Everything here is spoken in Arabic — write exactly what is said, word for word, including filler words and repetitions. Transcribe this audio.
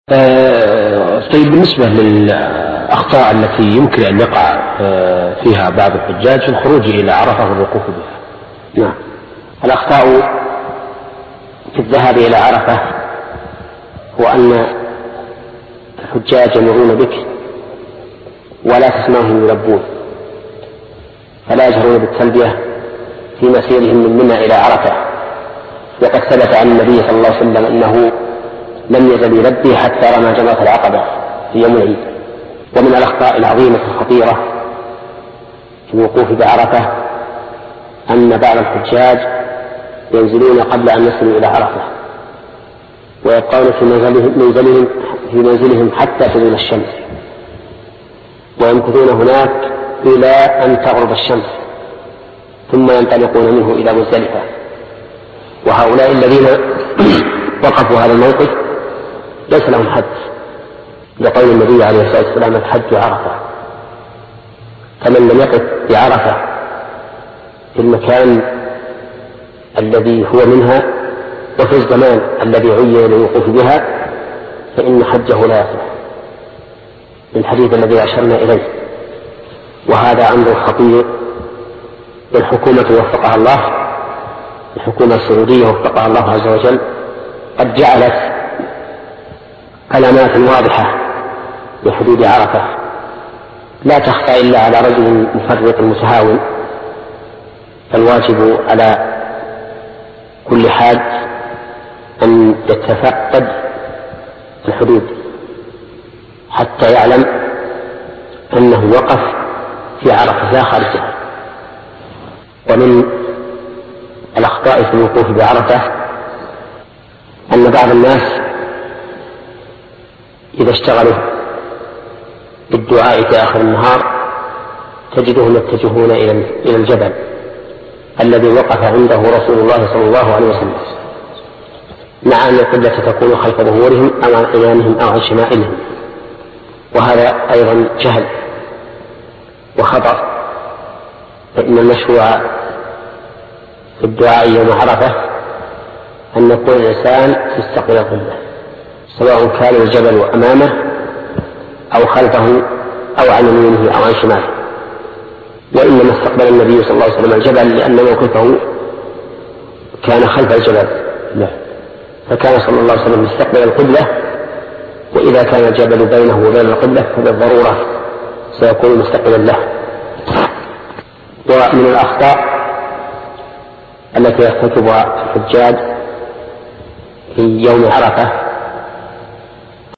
آه طيب، بالنسبة للأخطاء التي يمكن أن يقع آه فيها بعض الحجاج في الخروج إلى عرفة والوقوف بها. نعم. الأخطاء في الذهاب إلى عرفة هو أن الحجاج يمرون بك ولا تسمعهم يلبون، فلا يجهرون بالتلبية في مسيرهم من منى إلى عرفة، وقد ثبت عن النبي صلى الله عليه وسلم أنه لم يزل يلبي حتى رمى جمرة العقبة في يوم العيد. ومن الأخطاء العظيمة الخطيرة في الوقوف بعرفة أن بعض الحجاج ينزلون قبل أن يصلوا إلى عرفة ويبقون في منزلهم, في منزلهم حتى تزول الشمس، ويمكثون هناك إلى أن تغرب الشمس ثم ينطلقون منه إلى مزدلفة. وهؤلاء الذين وقفوا هذا الموقف ليس لهم حج، لقول النبي عليه الصلاة والسلام: الحج عرفة. فمن لم يقف بعرفة في المكان الذي هو منها وفي الزمان الذي عين للوقوف بها فإن حجه لا يصح، الحديث الذي أشرنا إليه. وهذا أمر خطير، والحكومة وفقها الله، الحكومة السعودية وفقها الله عز وجل، قد جعلت علامات واضحة لحدود عرفة لا تخفى إلا على رجل مفرط متهاون. فالواجب على كل حاج أن يتفقد الحدود حتى يعلم أنه وقف في عرفة لا خارجها. ومن الأخطاء في الوقوف بعرفة أن بعض الناس إذا اشتغلوا بالدعاء في آخر النهار تجدهم يتجهون إلى الجبل الذي وقف عنده رسول الله صلى الله عليه وسلم، مع أن القبلة تكون خلف ظهورهم أو عن أيمانهم أو عن شمائلهم. وهذا أيضا جهل وخطأ، فإن المشروع في الدعاء يوم عرفة أن يكون الإنسان يستقبل القبلة، سواء كان الجبل أمامه أو خلفه أو عن يمينه أو عن شماله. وإنما استقبل النبي صلى الله عليه وسلم الجبل لأن موقفه كان خلف الجبل، لا. فكان صلى الله عليه وسلم يستقبل القبلة، وإذا كان الجبل بينه وبين القبلة فبالضرورة سيكون مستقبلا له. ومن الأخطاء التي يرتكبها الحجاج في يوم عرفة